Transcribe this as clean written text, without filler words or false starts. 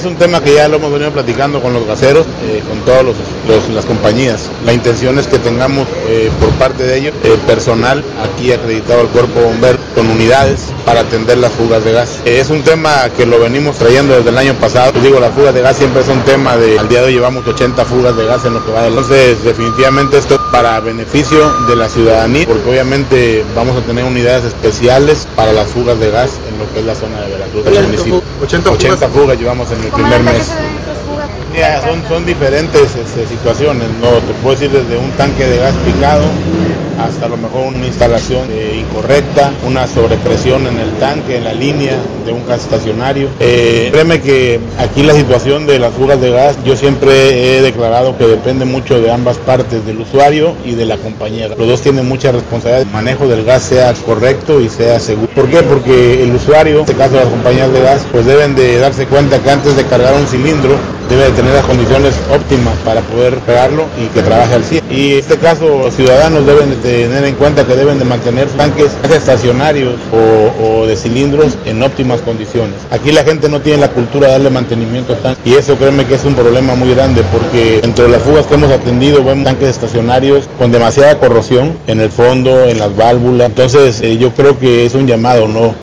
es un tema que ya lo hemos venido platicando con los gaseros, con todas las compañías. La intención es que tengamos por parte de ellos personal aquí acreditado al cuerpo bombero con unidades para atender las fugas de gas. Es un tema que lo venimos trayendo desde el año pasado. Les digo, las fugas de gas siempre es un tema al día de hoy llevamos 80 fugas de gas en lo que va del año. Entonces, definitivamente esto es para beneficio de la ciudadanía, porque obviamente vamos a tener unidades especiales para las fugas de gas en lo que es la zona de Veracruz del municipio. 80 fugas llevamos en el primer mes. Ya, son diferentes situaciones, no te puedo decir desde un tanque de gas picado hasta a lo mejor una instalación incorrecta, una sobrepresión en el tanque, en la línea de un gas estacionario. Créeme que aquí la situación de las fugas de gas, yo siempre he declarado que depende mucho de ambas partes, del usuario y de la compañía. Los dos tienen mucha responsabilidad, el manejo del gas sea correcto y sea seguro. ¿Por qué? Porque el usuario, en este caso las compañías de gas, pues deben de darse cuenta que antes de cargar un cilindro, debe de tener las condiciones óptimas para poder pegarlo y que trabaje al 100. Y en este caso los ciudadanos deben de tener en cuenta que deben de mantener tanques estacionarios o de cilindros en óptimas condiciones. Aquí la gente no tiene la cultura de darle mantenimiento a tanques y eso créeme que es un problema muy grande porque entre las fugas que hemos atendido vemos tanques estacionarios con demasiada corrosión en el fondo, en las válvulas. Entonces yo creo que es un llamado, ¿no?